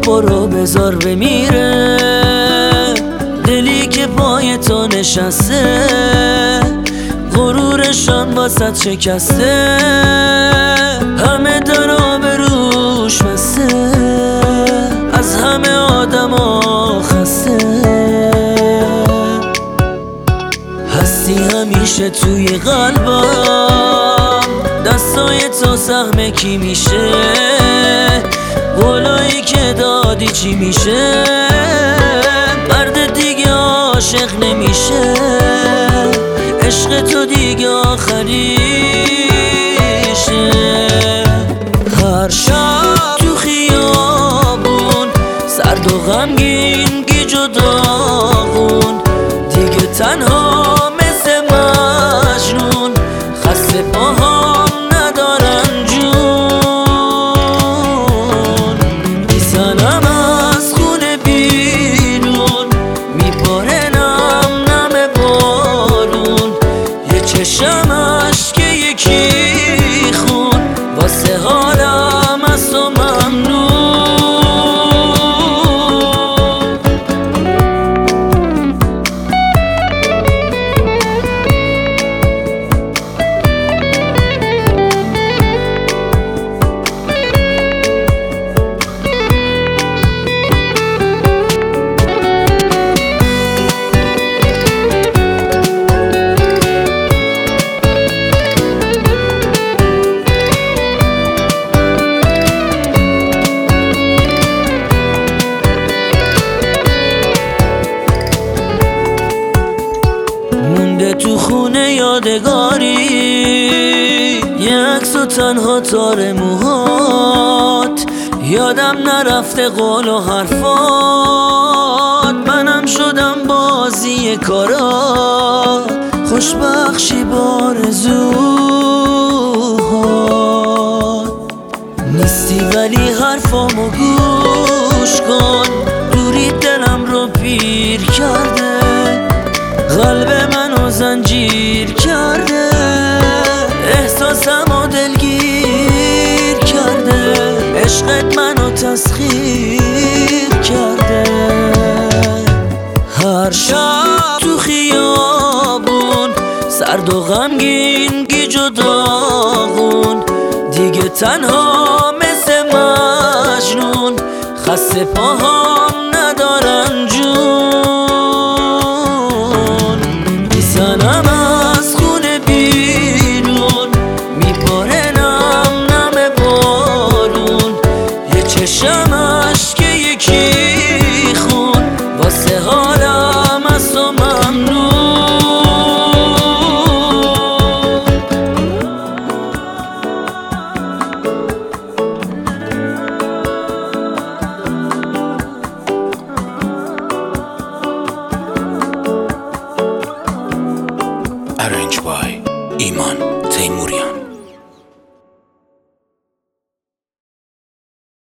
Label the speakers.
Speaker 1: برو بذار بمیره دلی که پای تو نشسته غرورشان واسط شکسته همه در آبروش بسته از همه آدما خسته هستی همیشه توی قلبم دستای تو سهم کی میشه قولایی که دادی چی میشه مرد دیگه عاشق نمیشه عشق تو دیگه آخریشه هر شب تو خیابون سرد و غمگین گیج و داغون دیگه تنها مثل مجنون خسته پاهام ندارن جون میزنم از خونه بیرون میباره نم نم بارون یه چشم اشک یکی خون واسه حالم از تو ممنون تو خونه یادگاری یه عکس و تنها تار موهات یادم نرفته قول و حرفات منم شدم بازی کارات خوشبخشی بارزوهات نیستی ولی حرفامو گوش کن دوری دلم رو پیر کرده قلب منو زنجیر کرده احساسمو دلگیر کرده عشقت منو تسخیر کرده هر شب تو خیابون سرد و غمگین گیج و داغون دیگه تنها